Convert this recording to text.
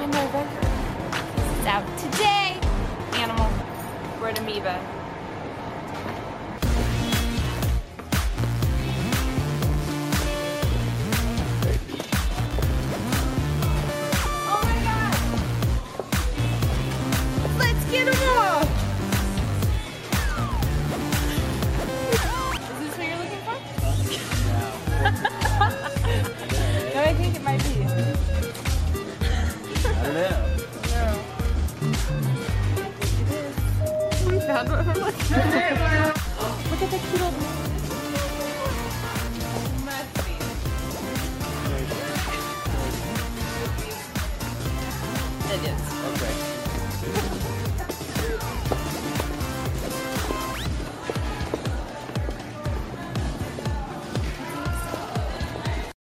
find my record. It's out today. Animal. We're an amoeba. Oh my god! Let's get them off! Is this what you're looking for? No, I think it might be. I don't know. No. We found what we're looking for. Look at the cute old man. Must be. It is.